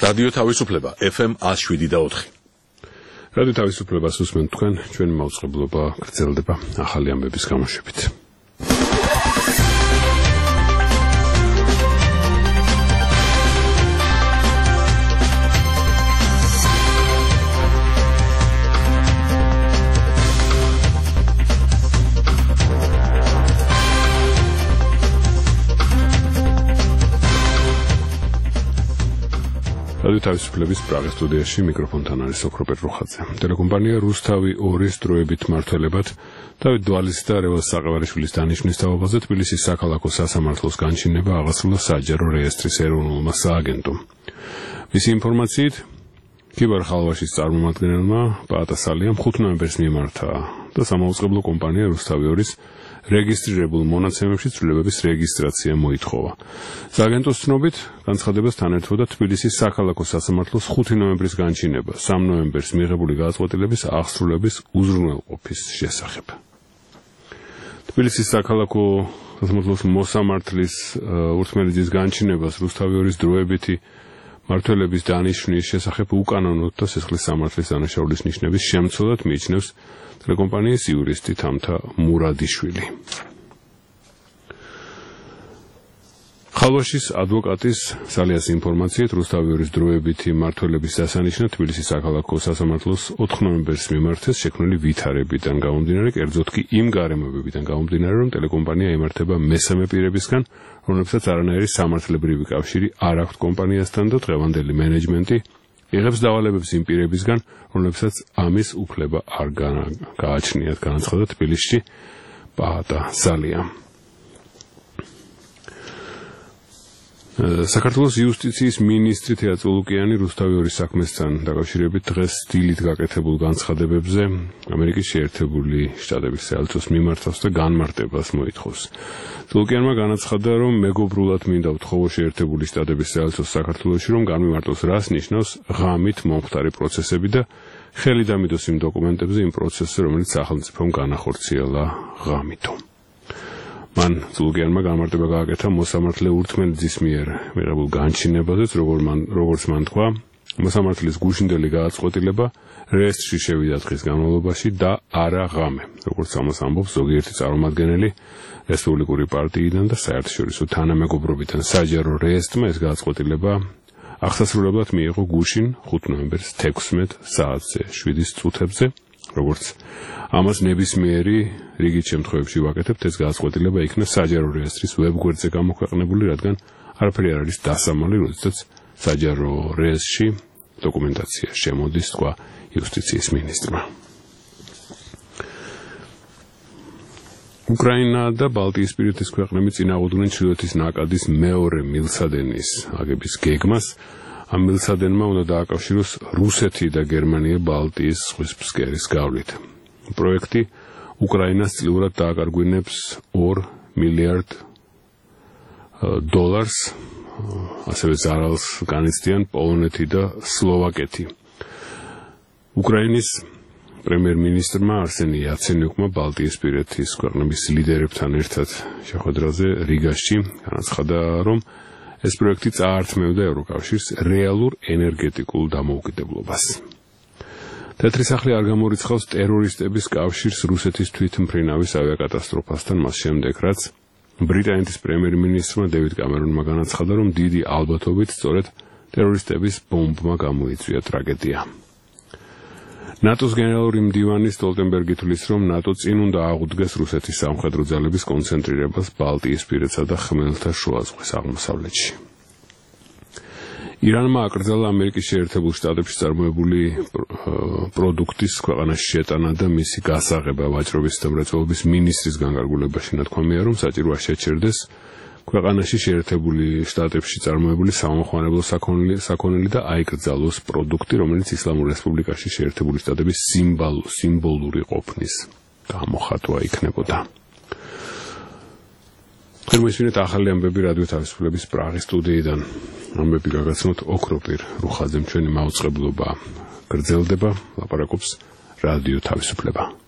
რადიო თავისუფლება FM 107.4. რადიო თავისუფლებას უსმენთ თქვენ, ჩვენი მაუწყებლობა გრძელდება ახალი ამბების გამოშვებით. რადიო თავისუფლების პრაღის სტუდიაში მიკროფონთან არის ოქროპერ რუხაძე. ტელეკომპანია რუსთავი 2-ის დროებით მმართველებად დავით დვალის და რევაზ საყევარიშვილის დანიშვნის თაობაზე თბილისის საქალაქო სასამართლოს განჩინება აღასრულა საჯარო რეესტრის ეროვნულმა სააგენტომ. მისი ინფორმაციით, ქიბარ ხალვაშის წარმომადგენელმა პაატა სალიამ 5 ნოემბერს მიმართა და სამაუწყებლო კომპანია რუსთავი 2-ის რეგისტრირებულ მონაცემებში ცვლილებების რეგისტრაცია მოითხოვა. სააგენტოს ცნობით, განცხადებას თან ერთვოდა თბილისის საქალაქო სასამართლოს 5 ნოემბრის განჩინება 3 ნოემბერს მიღებული გადაწყვეტილების აღსრულების უზრუნველყოფის შესახებ. თბილისის საქალაქო სასამართლოს მოსამართლის ურთმელიძის განჩინებას რუსთავი 2-ის დროებითი მმართველების დანიშვნის შესახებ უკანონოდ და სისხლის სამართლის დანაშაულის ნიშნების შემცვლელად მიიჩნევს ტელეკომპანიის იურისტი თამთა მურადიშვილი. ხალვაშის ადვოკატის სალიას ინფორმაციით, რუსთავი 2-ის დროებითი მმართველების დასანიშნად თბილისის საქალაქო სასამართლოს 4 ნოემბერს მიმართეს შექმნილი ვითარებიდან გამომდინარე, კერძოდ კი იმ გარემოებებიდან გამომდინარე, რომ ტელეკომპანია იმართება მესამე პირებისგან, რომლებსაც არანაირი სამართლებრივი კავშირი არ აქვთ კომპანიასთან და დღევანდელი მენეჯმენტი იღებს დავალებებს იმ პირებისგან, რომლებსაც ამის უფლება არ გააჩნიათ, განაცხადა თბილისში პაატა სალიამ. საქართველოს იუსტიციის მინისტრი თეა წულუკიანი რუსთავი 2-ის საქმესთან დაკავშირებით დღეს დილით გაკეთებულ განცხადებებზე ამერიკის შეერთებული შტატების საელჩოს მიმართავს და განმარტებას მოითხოვს. წულუკიანმა განაცხადა, რომ მეგობრულად მინდა ვთხოვო შეერთებული შტატების საელჩოს საქართველოში, რომ განმარტოს რას ნიშნავს ღამით მომხდარი პროცესები და ხელი დამიდოს იმ დოკუმენტებზე იმ პროცესზე, რომელიც სახელმწიფომ განახორციელა ღამითო. მან წულუკიანმა განმარტება გააკეთა მოსამართლე ურთმელიძის მიერ მიღებულ განჩინებაზეც, როგორც მან თქვა, მოსამართლის გუშინდელი გადაწყვეტილება რეესტრში შევიდა დღის განმავლობაში და არა ღამე, როგორც ამას ამბობს ზოგიერთი წარმომადგენელი რესპუბლიკური პარტიიდან და საერთაშორისო თანამეგობრობიდან. საჯარო რეესტრმა ეს გადაწყვეტილება აღსასრულებლად მიიღო გუშინ 5 ნოემბერს 16 საათზე 7 წუთებზე. როგორც ამას ნებისმიერი რიგით შემთხვევებში ვაკეთებთ, ეს გადაწყვეტილება იქნა საჯარო რეესტრის ვებგვერდზე გამოქვეყნებული, რადგან არაფერი არ არის დასამალი, როდესაც საჯარო რეესტრში დოკუმენტაცია შემოდის, თქვა იუსტიციის მინისტრმა. უკრაინა და ბალტიისპირეთის ქვეყნები წინააღმდეგნენ ჩრდილოეთის ნაკადის მეორე მილსადენის აგების გეგმას. ამ მილსადენმა უნდა დააკავშიროს რუსეთი და გერმანია ბალტიის ზღვის ფსკერის გავლით. პროექტი უკრაინას წლიურად დააკარგვინებს $2 მილიარდ, ასევე ზარალს განიცდიან პოლონეთი და სლოვაკეთი. უკრაინის პრემიერ-მინისტრმა არსენი იაცენიუკმა ბალტიისპირეთის ქვეყნების ლიდერებთან ერთად შეხვედრაზე რიგაში განაცხადა, რომ ეს პროექტი წაართმევდა ევროკავშირს რეალურ ენერგეტიკულ დამოუკიდებლობას. თეთრი სახლი არ გამორიცხავს ტერორისტების კავშირს რუსეთის თვითმფრინავის ავიაკატასტროფასთან მას შემდეგ, რაც ბრიტანეთის პრემიერ-მინისტრმა დევიდ კამერონმა განაცხადა, რომ დიდი ალბათობით სწორედ ტერორისტების ბომბმა გამოიწვია ტრაგედია. ნატოს გენერალური მდივანი სტოლტენბერგი თვლის, რომ ნატო წინ უნდა აღუდგეს რუსეთის სამხედრო ძალების კონცენტრირებას ბალტიისპირეთსა და ხმელთაშუა ზღვის აღმოსავლეთში. ირანმა აკრძალა ამერიკის შეერთებულ შტატებში წარმოებული პროდუქტის ქვეყანაში შეტანა და მისი გასაღება ვაჭრობის და მრეწველობის მინისტრის განკარგულებაში ნათქვამია, რომ საჭიროა შეჩერდეს ქვეყანაში შეერთებული შტატებში წარმოებული სამოხმარებლო საქონელი და აიკრძალოს პროდუქტი, რომელიც ისლამურ რესპუბლიკაში შეერთებული შტატების სიმბოლური ყოფნის გამოხატვა იქნებოდა. თქვენ ახალი ამბები რადიო თავისუფლების პრაღის სტუდიიდან. ამბები გაგაცნოთ ოქროპერ რუხაძემ, ჩვენი მაუწყებლობა გრძელდება, ლაპარაკობს რადიო თავისუფლება.